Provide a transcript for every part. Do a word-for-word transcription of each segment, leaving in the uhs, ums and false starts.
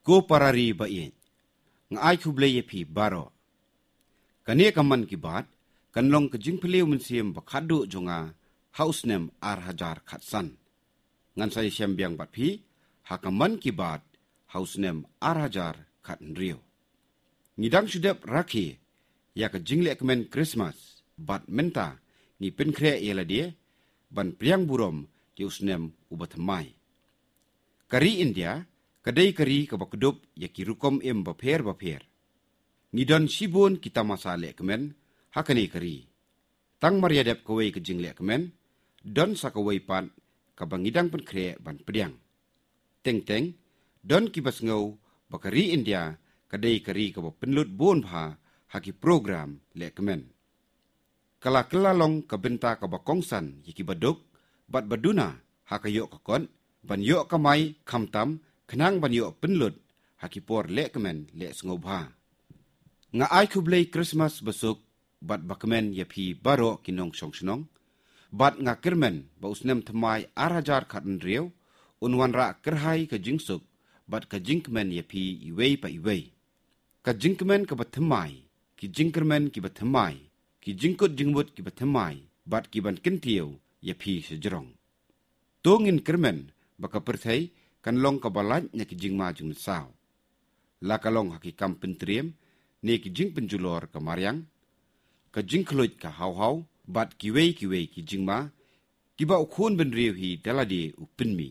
Ko parari ba iyan. Nga ay kublay yapi baro. Kaniya kaman kibat, kanlong kajing piliw mansiyam bakado jonga house name ar hajar katsan. Ngan say siyam biyang batpi, hakaman kibat house name ar hajar katan riyo. Ngidang sudap raki, ya kajing lekmen Christmas, bat menta, ni penkrea iala dia, ban priang burom di usnem ubatamay. Kari India, kadai kari kabakdup ya kirukom im baper-baper. Ngidon sibun kita masa lekmen, hakani kari. Tang mariadap kawai kajing lekmen, don sakawai pan kabangidang penkrea ban pediang. Teng-teng, don kibas ngau bakari India, kadai kari kabak penlut bon bha, haki program lekmen. Kala kelalong kabenta kabakongsan yiki baduk, bat baduna hakayok kakon, ban yok kamay kamtam, kenang ban yok penlut, haki por lekmen lek sengobha. Nga ay kublay Christmas besuk, bat bakmen yapi baro kinong song-senong, bat nga kirmen ba usnem temay arajar katan riyaw, unwan ra kerhay ka jingsuk, bat ka jingkmen yapi iway pa iway. Ka jingkmen ka batemay, ki jingkermen ki batemay, ki jingkut jingmut ki batemay, bat ki ban kintiyaw yapi sejerong. Tungin kermen baka perthay kanlong kabalaj nya ki jingma jing saw. La kalong haki kampen triem, ne ki jing penjulor ka maryang, ka jingkluit ka haw-haw, bat kiway-kiway ki jingma, ki ba ukun ben riyaw hi dalade upinmi.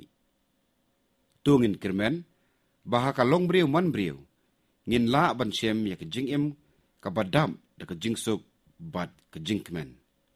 Tungin kermen, baha kalong briyaw man briyaw, ngin la ban siyem ya ka jingim, ka badam da ka jingsuk, bat ka jingkmen.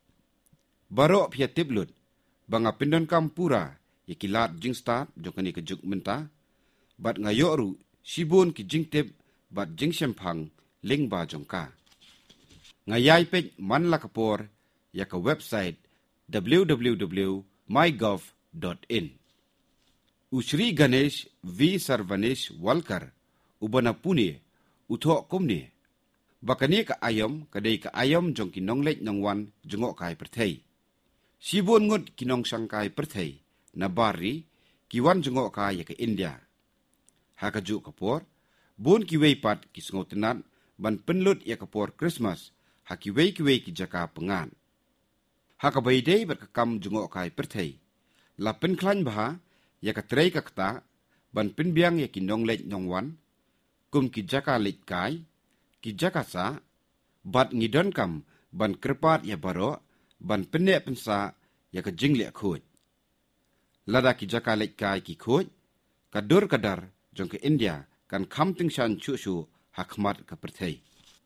Baro pia tiblut, banga pindon kampura, ya kilat jingstat, jokani ka juk menta, bat ngayoru, sibun ki jingtib, bat jingsempang, lingba jongka. Ngayay pej man lakapor, ya ka website w w w dot my gov dot in. Usri Ganesh V. Sarvanesh Walkar, ubana pune, uthok kumne. Bakani ka ayom, kadai ka ayom jong kinong lech nongwan jongok kai perthai. Sibun ngut kinong sangkai perthai, na bari, kiwan jongok kai ya ka India. Hakaju kapor, bun kiway pat kisngotenat, ban penlut ya kapor Christmas, hakiway kiway ki jaka pengan. Hakabayday bat kakam jongok kai perthai. La penklan baha, ya ka tray kakta, ban penbiang ya kinong lech nongwan, kum ki jaka lech kai, ki jaka sa, bat ngidon kam, ban kerpat ya baro, ban penek pensa, ya ka jinglek kuj. Lada ki jaka lech kai ki kuj, kadur kadar, jong ke India, kan kam tingsan cu-cu, hakmat ka perthai.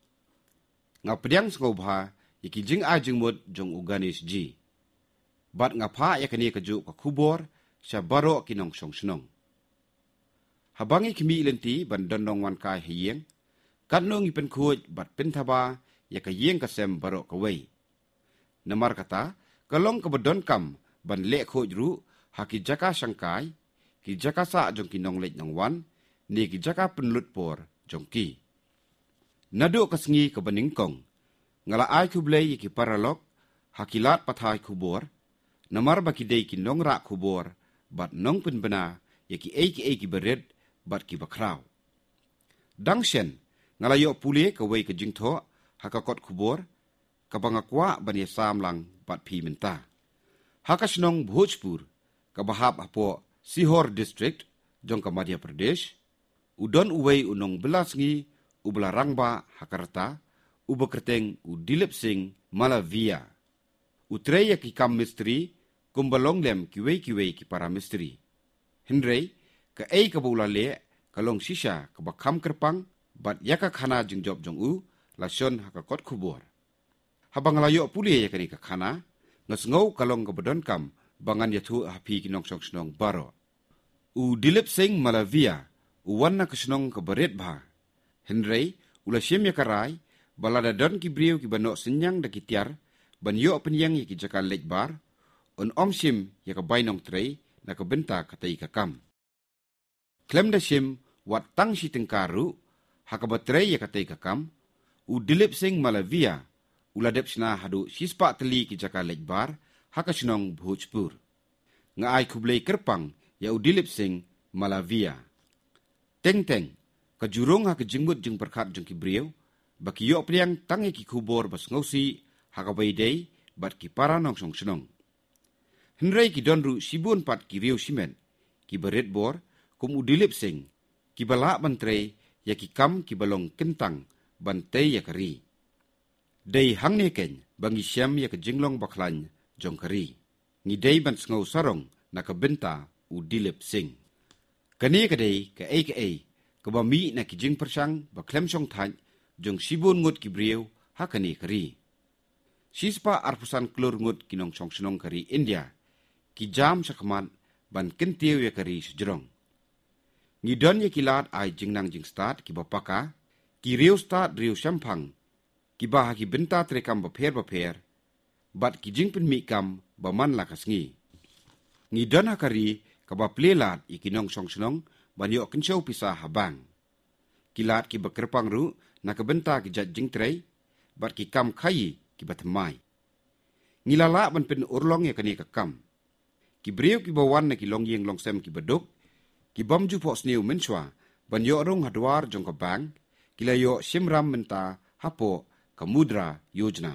Nga pediang sengobha, yaki jing a jing mut jong uganis ji. Bat nga pa yakani kaju ka kubor, siya baro kinong song senong. Habangi kimi ilenti ban dondong wan kai hiyeng, kanong ipen kuj bat pintaba, yaka yeng kasem baro kaway. Namar kata, kalong kabadon kam, ban lek kuj ru, haki jaka sangkai, ki jaka sa jong kinong lech nong wan, ni ki jaka penlut por jong ki. Nado kasengi kabaningkong, ngala ay kublay yaki paralok, hakilat patay kubor, namar baki day ki nong rak kubor, bat nong penbena, yaki eiki eiki bered, bat ki bakraw. Dangshen, ngala yok puli kaway ka jingto, hakakot kubor, kabangakwa bani samlang bat pi menta. Hakasnong Bhojpur, kabahap apo Sihor District, jong ka Madhya Pradesh, udon uway unong belasngi, ubelarangba hakarta, ubekerteng udilip sing Malavia. Utreya ki kam misteri, kumbalong lem kiway-kiway ki para misteri. Henry, ka ay kabula le, kalong sisha kabakam kerpang, bat yaka khana jing job jong u, lasyon hakakot kubur. Habang layo puli yakani ka khana, ngasngaw kalong kabadon kam, bangan yatu hapi kinong song-snong baro. Udilip sing Malavia, uwan na kasnong kabarit bah. Henry, ula siyem yakaray, balada don ki briw ki banok senyang da kitiar, ban yo penyang yaki jaka lejbar, on om sim yaka bainong tray, na kabenta katay kakam. Klem da sim, wat tang si tengkaru, hakabatray yaka tay kakam, u dilip sing Malavia, uladep sina hadu sispa teli ki jaka lejbar, hakasinong Bhojpur. Nga ay kublay kerpang, ya u dilip sing Malavia. Teng-teng, kajurong ha kajingmut jeng perkat jeng kibriu baki yo priang tangi ki kubor bas ngausi ha kabay day bat ki para nong song senong. Henry ki donru sibun pat ki riu simen ki berit bor kum udilip sing ki balak bantre ya ki kam ki balong kentang bantai ya kari. Day hang neken bangi syam ya kejinglong baklan jong kari. Ngidai ban sngau sarong na kabenta udilip sing. Kani kadai ka ai ka ai ka bami na kijing persang baklem song thaj jong sibun ngut kibriu hakani kari. Sispa arpusan klur ngut kinong song senong kari India ki jam sakman ban kentiu ya kari sejrong. Ngidon ya kilat ai jingnang jing start ki bapaka ki riu start riu syampang ki bah ki benta trekam bapher bapher bat ki jing pen mikam baman lakas ngi. Ngidon hakari ka baplelat ikinong song senong ban yo kenchau pisah habang. Kilat ki bakerpang ru na kabenta ki jat jing trei bat ki kam khayi ki batemai. Ngilala ban pen urlong ya kani kakam. Ki breu ki bawan na ki longyeng longsem ki beduk ki bamju po sniu menchwa ban yo rong hadwar jong ka bang kila yo simram menta hapo kamudra yojna.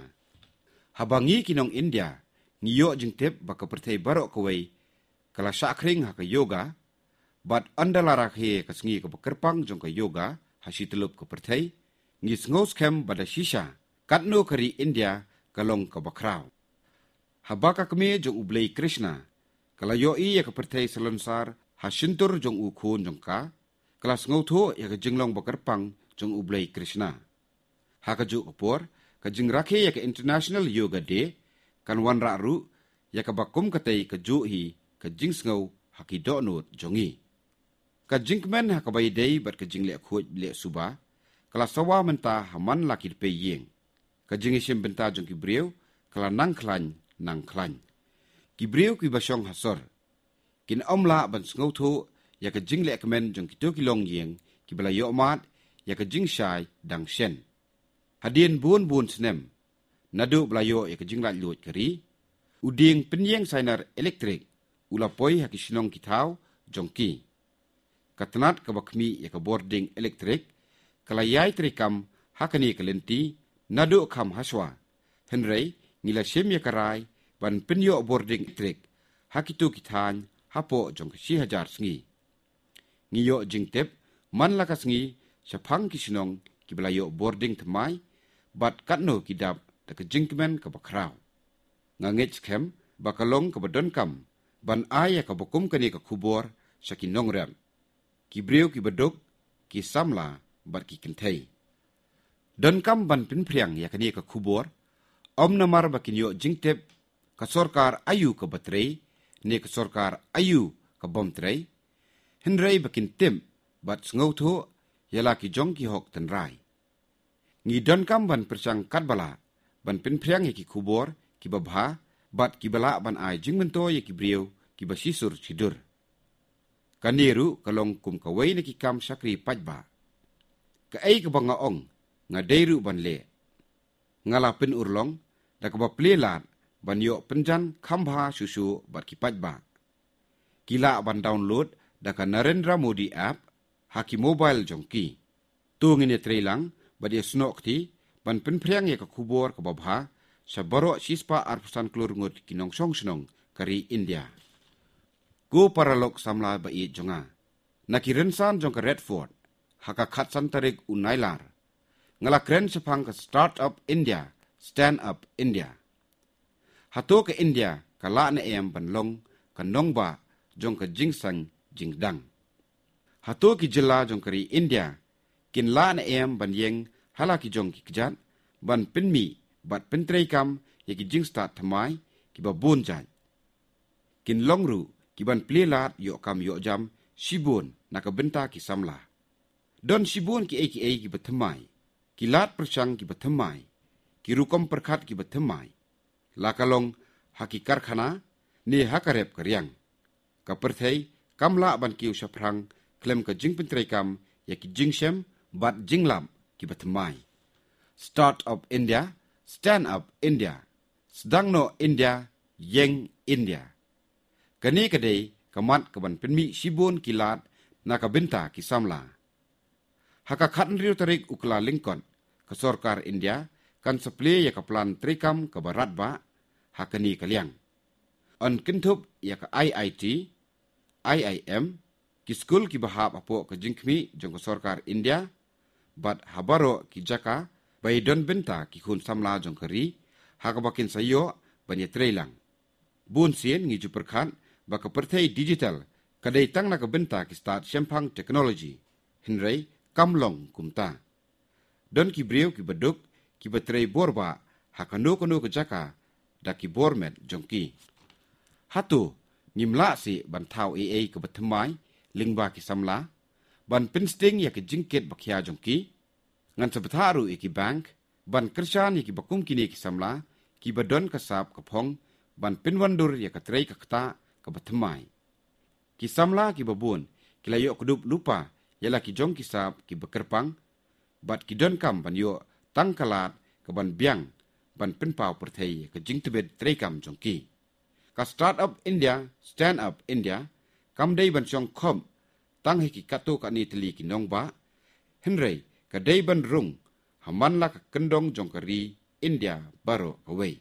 Habangi kinong India ngiyo jing tip baka pertei barok kawai kala sakring ha ka yoga bat andalara he kasngi ka bakerpang jong ka yoga hasi telup ka pertei ngis ngos kem bada shisha katno kari India kalong ka bakraw. Habaka kami jong ublei Krishna kala yo i ya ka pertei salonsar hasintur jong ukun jong ka kelas ngotho ya ka jinglong bakerpang jong ublei Krishna. Hakaju kapor ka jingrakhe ya ka International Yoga Day kan wan ra'ru ya ka bakum katay ka juhi ka jingsngau hakidonot jongi. Ka jingkmen ha ka bayday bat ka jingle khoj le suba kala sawa menta haman laki pe yeng. Ka jingisim benta jong kibriu kala nang klan nang klan. Kibriu ki basyong hasor. Kin omla ban ngotho ya ka jingle kemen jong kito kilong yeng ki balayo mat ya ka jingshai dang shen. Hadien bun bun senem. Nadu belayo ya kejing lat lut keri. Uding penyeng sainar elektrik. Ulapoi haki sinong kitau jongki. Katenat kabakmi ya ke boarding elektrik. Kalayai terikam hakani kelenti. Nadu kam haswa. Henry ngila sim ya karai. Ban penyo boarding elektrik. Hakitu kitan hapo jong si hajar sengi. Ngiyo jing tip. Man lakas sengi. Syapang kisinong kibelayo boarding temai. Bat katno kidap da kejingkemen ke bakraw. Ngangit kem bakalong ke badon kam ban aya ke bakum kani ke kubor saki nongrem. Kibriu ki beduk ki samla bat ki kentei. Don kam ban pinpriang ya kani ke kubor om namar bakin yo jingtep ke sorkar ayu ke batrei ne ke sorkar ayu ke bom trei. Henrei bakin tim bat ngotho yala ki jong ki hok tenrai. Ngi don kam ban persang katbala ban pinpriang ki kubor ki babha bat ki bala ban ai jingmento ye ki briu ki basisur sidur. Kaniru kalong kum kawai na ki kam sakri pajba. Ka ai ka banga ong nga deiru ban le. Ngala pin urlong da ka baplelat ban yo penjan khambha susu bat ki pajba. Kila ban download da ka Narendra Modi app haki mobile jongki. Tu ngine trailang badia snok ti ban penpriang ya ka kubor ka babha sa baro sispa arpusan klur ngut kinong song senong kari India. Go paralok samla ba i jonga. Nakirensan jong ka Redford haka khatsan tarik unailar. Ngala kren sepang ka Startup India, Stand Up India. Hato ka India ka la na em ban long ka nongba jong ka jingsang jingdang. Hato ki jela jong kari India kin la na em ban yeng halaki jong ki kejat ban penmi bat pentrei kam ye ki jingsta thamai ki ba bon jan. Kin longru ki ban plelat yo kam yo jam sibun na ka benta ki samla. Don sibun ki eki eki ki bathamai. Ki lat persang ki bathamai. Ki rukom perkhat ki bathamai. Lakalong haki karkhana ne hakarep karyang. Ka perthei kamla ban ki usaprang klem ka jing pentrei kam ye ki jingsem bat jinglam ki bathamai. Start Up India, Stand Up India, Sedangno India, Yeng India. Kani kadai kamat kaban penmi sibun kilat na kabenta ki samla. haka khatn riu tarik ukla Lincoln ke sorkar India kan seple ya ke plan trikam ke barat ba hakani kaliang. On kintup ya ke I I T, I I M, ki skul ki bahap apo ke jingkmi jong ke sorkar India, bat habaro ki jaka bai don benta ki khun samla jong keri haka bakin sayo banya trailang. Bun sien ngi juperkhan ba ke perthai digital kadai tang na ke benta ki start sempang teknologi hinrei kamlong kumta. Don ki briu ki beduk ki betrei borba hakano kono ke jaka da ki bormet jongki. Hatu ngimla si ban thau A A ke betmai lingba ki samla ban pinsting ya ke jingket bakhya jongki ngan sebetharu iki bank ban kersan iki bakum kini ki samla ki badon kasap kapong ban pinwandur ya ke trei ke kata ke betmai. Ki samla ki babun ki layo kedup lupa yala ki jong kisap ki bekerpang bat ki don kam ban yo tangkalat ke ban biang ban pinpau perthai ke jingtebet treikam jongki. Ka startup India, stand up India, kam dei ban chong khom tang hi ki kato ka ni tli ki nong ba hinrei ka dei ban rung haman la ka kendong jong kari India baro kawai.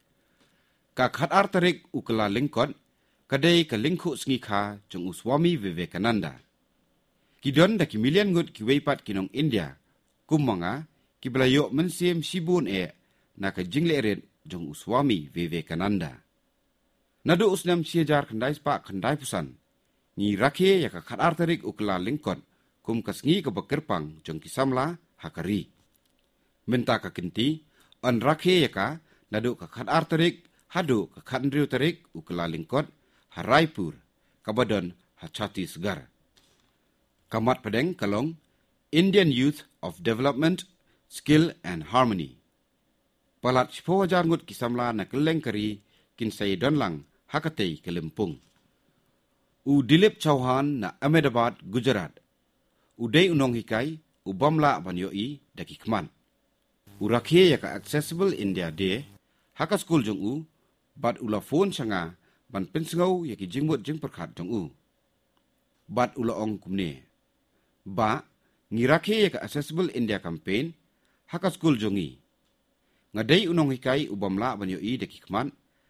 Ka khat ar tarik ukla Lincoln ka dei ka lingkhu sngi kha jong Swami Vivekananda. Kidon da ki million ngut ki weipat kinong India kumanga ki belayo mensiem sibun e na ka jingle red jong Swami Vivekananda. Nadu usnam siajar khandai spa khandai pusan ni rakhe ya ka khat ar tarik ukla Lincoln kum kasngi ka bekerpang jong kisamla hakari. Menta ka kinti on rakhe ya ka nadu ka khat ar tarik hadu ka khandriu tarik ukla Lincoln Haraipur kabadon hachati segar. Kamat pedeng kalong Indian Youth of Development, Skill and Harmony. Palat sipo wajar ngut kisamla na keleng kari kinsay donlang hakatay kelimpung. U Dilip Chauhan na Ahmedabad, Gujarat. Uday unong hikay ubamla banyoi dakikman. U rakhe yaka Accessible India Day haka school jong u bat ula phone sanga ban pensngau yaki jingmut jing perkhat jong u. Bat ula ong kumne. Ba ngirake yaka Accessible India campaign haka school jongi. Ngadai unong hikay ubamla banyoi dakikman.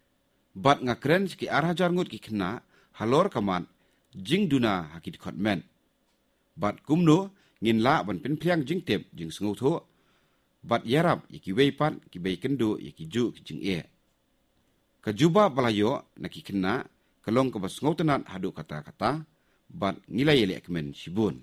Bat ngakren ki arhajar ngut ki kena halor kamat jing duna hakit khotmen. Bat kumno ngin la ban pinphyang jing tep jing sngau tho. Bat yarap yaki weipat ki bei kendo yaki ju ki jing e. Kajuba balayo na ki kena kalong ka basngau tenat hadu kata-kata bat ngilai ele akmen sibun.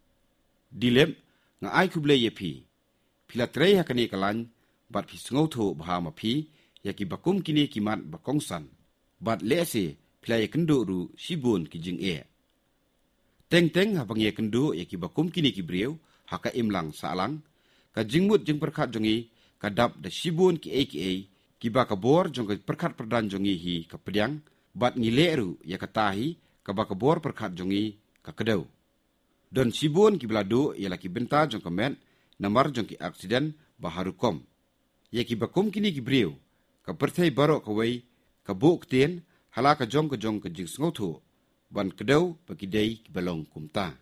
Dilem nga ai kuble yepi. Pila trei hakani kalan bat pi sngau tho bahama pi yaki bakum kini kimat bakongsan bat lese play kendo ru sibun ki jing e. Teng teng habang ye kendo yaki bakum kini ki brieu haka imlang salang ka jingmut jing perkhat jongi kadap da sibun ki e ki e ki bakabor jong ka perkhat perdan jongi hi ka pediang bat ngile ru ya katahi ka bakabor perkhat jongi ka kedau. Don sibun ki blado ya laki benta jong kamen namar jong ki aksiden baharukom. Yaki bakum kini ki brieu ka perthai barok kawai ka buk tien halaka jong ka jong ka jing sngotu ban kedau pakidai ki balong kumta.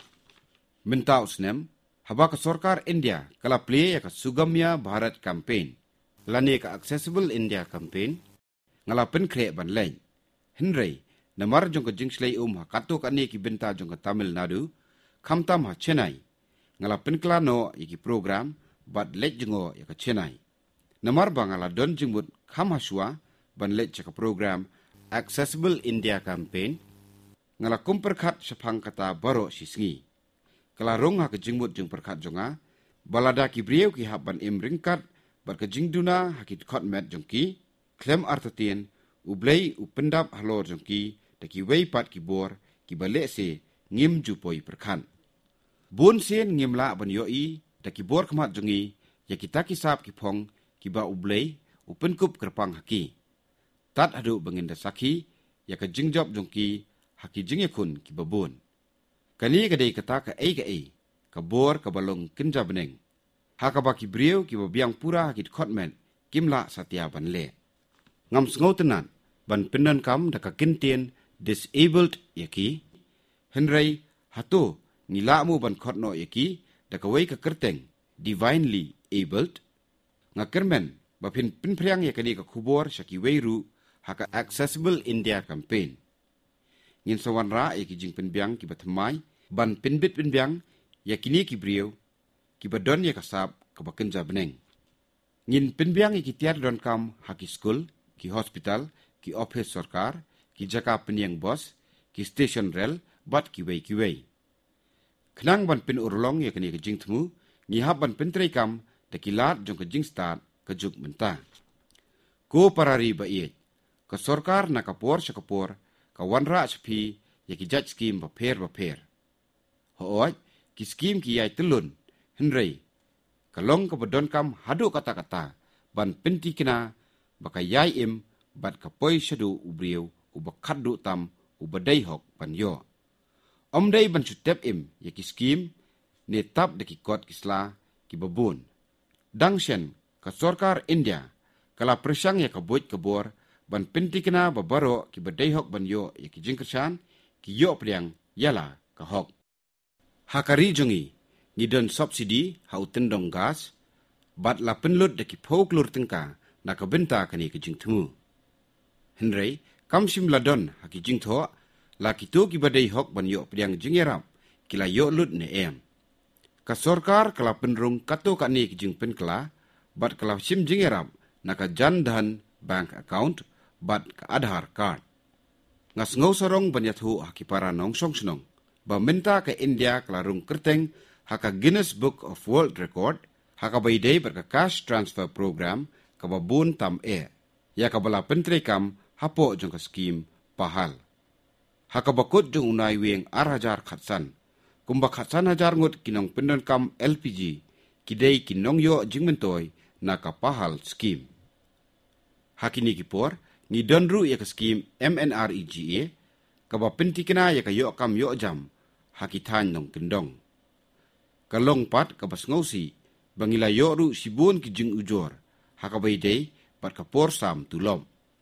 Minta usnem haba ka sorkar India kala play ya ka Sugamya Bharat campaign lani ka Accessible India campaign ngala pen kre ban lain hinrei namar jong ka jing slai um hakato ka ni ki benta jong ka Tamil Nadu khamtam ha Chennai ngala pen klano iki program bat let jongo ya ka Chennai. Namar bangala don jingmut khamhasua ban let chaka program Accessible India campaign ngala kum perkhat sapang kata baro sisngi. Kala rong ha ka jingmut jing perkhat jonga balada ki brieu ki haban im ringkat bat ka jingduna hakit khotmet jongki klem artatien ublei upendap halor jongki taki weipat ki bor ki bale se ngim jupoi perkhan. Bun sen ngimla ban yoi taki bor khamat jongi ya kita kisap ki phong kiba ublei upenkup kerpang haki. Tat hadu benginda sakhi ya ka jingjob jongki haki jingekun kibabun. Kani kadai kata ka ei ka ei ka bor ka balong kinja beneng. Haka baki brieu kiba biang pura hakit khotmen kimla satya ban le. Ngam sngau tenan ban pindan kam da ka kintien disabled yaki. Henrei hatu ngila mu ban khotno yaki dakawai ka kerteng divinely abled ngakermen bapin pinpriang ya kani ka kubor syaki weiru haka accessible India campaign ngin sawan ra ya ki jing penbiang ki batmai ban pinbit penbiang ya kini ki brieu ki badon ya kasap ka bakenja beneng ngin penbiang ya ki tiar don kam haki school ki hospital ki office sarkar ki jaka penyang bos ki station rail bat ki wei ki wei Kenang ban pin urlong ya kini ke jing temu, ngihap ban pin kam, da kilat jong ke jing start ke juk mentah. Ko parari ba iet, ke sorkar na kapor sa kapor, ka wanra sapi, ya ki judge scheme ba per ba per. Hooj, ki scheme ki yai telun, henrei, kalong ke bedon kam hadu kata-kata, ban pinti kena, baka yai im, bat kapoi syadu ubriu, ubakat du tam, ubadai hok ban yo. Om day ban chutep im ya ki skim ne tap de ki kot kisla ki babun dangshen ka sarkar India kala presyang ya ka boit kabor ban pinti kena babaro ki badai hok ban yo ya ki jingkersan ki yo priang yala ka hok hakari jongi ngidon subsidi hau tendong gas bat la penlut de ki phoklur tengka na ka benta kani ki jingtmu henrei kamsim ladon ha ki jingtho la kitu ki badai hok ban yo priang jingerap kila yo lut ne em ka sarkar kala penrung kato ka ni ki jing pen kala bat kala sim jingerap naka jandan bank account bat ka Aadhaar card ngas ngau sarong ban yathu hakipara nong song snong ba minta ka India kala rung kerteng haka Guinness Book of World Record haka baidei ber ka cash transfer program ka babun tam e ya ka bala pentre kam hapo jong ka scheme pahal Hakabakut jong unai weng ar hajar khatsan. Kumba khatsan hajar ngut kinong pendon kam L P G. Kidei kinong yo jingmentoy na kapahal skim. Hakini kipor, ni donru ya ka skim M N R E G A. Kaba penti kena ya ka yo kam yo jam. Hakitan nong kendong. Kalong pat kabas ngausi. Bangila yo ru sibun ki jing ujor. Hakabay day pat kapor sam tulom.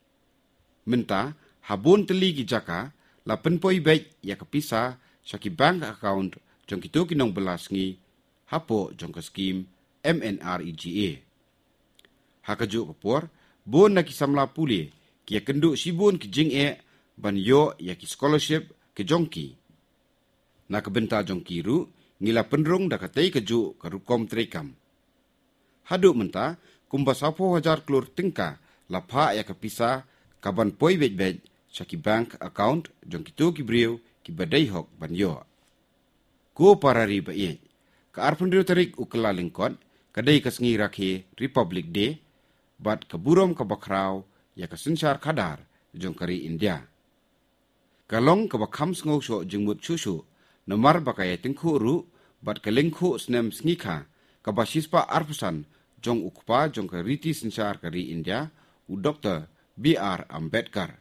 Menta, habun teli ki jaka. La penpoi baik ya kepisa syaki bank account jong kitu kinong belas ngi hapo jong ke skim M N R E G A. Hakaju kapor bon na kisamla puli ki kendu sibun ki jing e ban yo ya ki scholarship ke jongki. Na kebenta jongki ru ngila penrung da katai keju karukom trekam. Hadu menta kumba sapo hajar klur tingka la pha ya kepisa kaban poi baik-baik Syaki bank account jong kitu ki briu ki badai hok ban yo. Ko parari ba ye. Ka arpun tarik ukela lingkot kadai kasngi rakhe Republic Day bat kaburom ka bakrau ya ka sensar kadar jong kari India. Kalong ka bakham sngo sho jingmut chusu nomar bakaya tingku ru bat kalingku snem sngi-kha ka basispa arpusan jong ukpa jong ka riti sensar kari India u Doctor B R Ambedkar.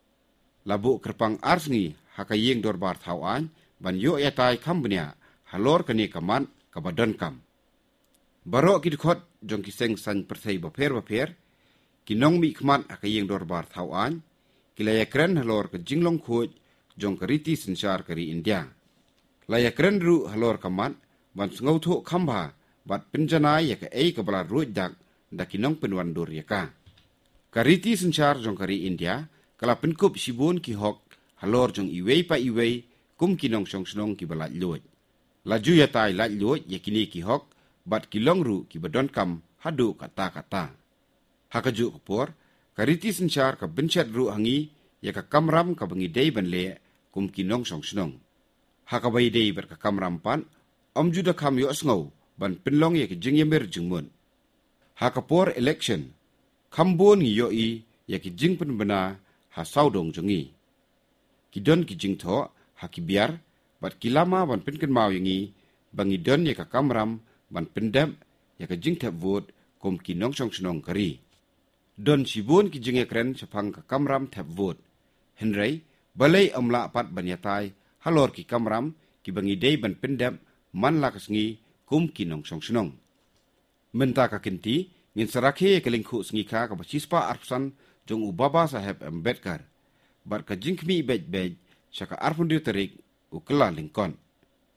Labu kerpang arsngi hakayeng dorbar thawan ban yo yatai kambnya halor kani kaman kabadon kam. Baro kidkhot jong kiseng san persai baper baper kinong mi kmat hakayeng dorbar thawan kilaya kren halor ke jinglong khoj jong kariti sensar kari India. Laya kren ru halor kaman ban sngau tho khamba bat penjana ya ka ei kabala ruj dak da kinong penwan dur ya ka. Kariti sensar jong kari India kala penkup sibun ki hok halor jong iwei pa iwei kum kinong song snong ki balat luoj. Laju ya tai lat luoj ya kini ki hok bat kilong ru ki badon kam hadu kata-kata. Hakaju kapor, kariti sensar ka bencet ru hangi ya ka kamram ka bangi day ban le kum kinong song snong. Hakabai day ber ka kamram pan om juda kam yo sngow ban penlong ya ki jing yamir jingmun. Hakapor election kambon ngi yo i ya ki jing pen bena ha saudong jongi. Kidon ki jing tho haki biar bat kilama ban penken mau yangi bangi don ya ka kamram ban pendam ya ka jing tap vote kom kinong song snong kari. Don sibun ki jing ekren sapang ka kamram tap vote. Henrei balai amla pat ban yatai halor ki kamram ki bangi day ban pendam man la kasngi kom kinong song snong. Menta ka kinti ngin sarakhe ka lingkhu sngi kha ka basispa arpsan jong u Baba Saheb Ambedkar bar ka jingkmi bej-bej syaka arpun tarik u kela lingkon.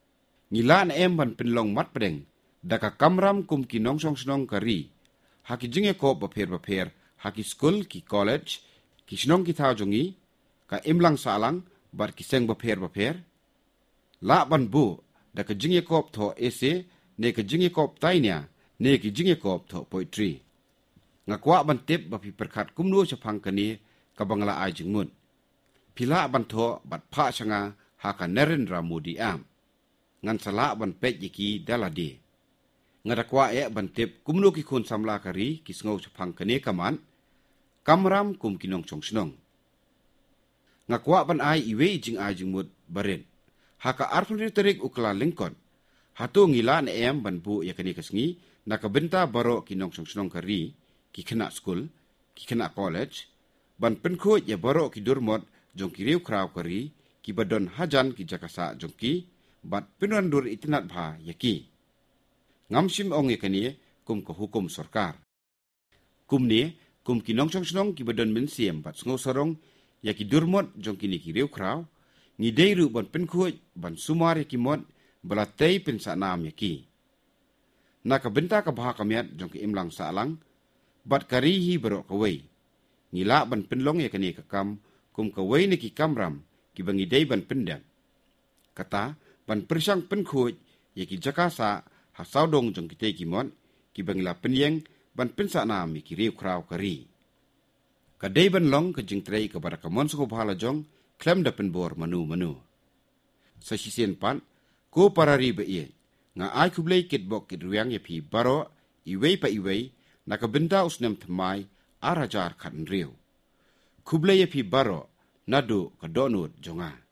ngila na em ban pinlong mat pedeng daka kamram kum ki nong song snong kari haki jinge ko baper baper haki school ki college ki snong ki tha jongi ka imlang salang bar ki seng baper baper la ban bu daka jinge ko tho ese ne ka jinge ko tainya ne ki jinge ko tho poetry ngakwa ban tip bapi perkhat kumnu chapang kani ka bangla ai jingmun pila ban tho bat pha changa haka Narendra Modi am ngan sala ban pet yiki daladi ngadakwa e ban tip kumnu ki khun samla kari ki sngo chapang kani kaman kamram kum kinong chong snong ngakwa ban ai iwe jing ai jingmut baren haka arthur terik ukla lingkon hatu ngila na em ban bu yakani kasngi nakabenta baro kinong chong snong kari ki kena school ki kena college ban penko ya baro ki durmot jong ki riu kraw kari ki badon hajan ki jakasa jong ki bat pinrandur itinat bha yaki ngamsim ong yakani kum ko hukum sarkar kum ni kum ki nong chong snong ki badon min siem bat sngo sarong yaki durmot jong ki ni ki riu kraw ni deiru ban penko ban sumar yaki mot balatei pensa nam yaki nakabenta ka bha kamiat jong ki imlang salang bat karihi baro kawai ngila ban penlong yakani kakam kum kawai ni ki kamram ki bangi dei ban pendam kata ban persang penkhoj yaki jakasa hasaudong jong kitei kimon ki bangla penyeng ban pensa nam ki riu kraw kari kadei ban long ke jingtrei ke bara kamon so bhala jong klem da penbor manu manu sa sisen pan ko parari be ye nga ai kublei kitbok kitruang yapi baro iwei pa iwei nakabenda usnem thmai arajar khan riu kublei yapi baro nadu kadonut jonga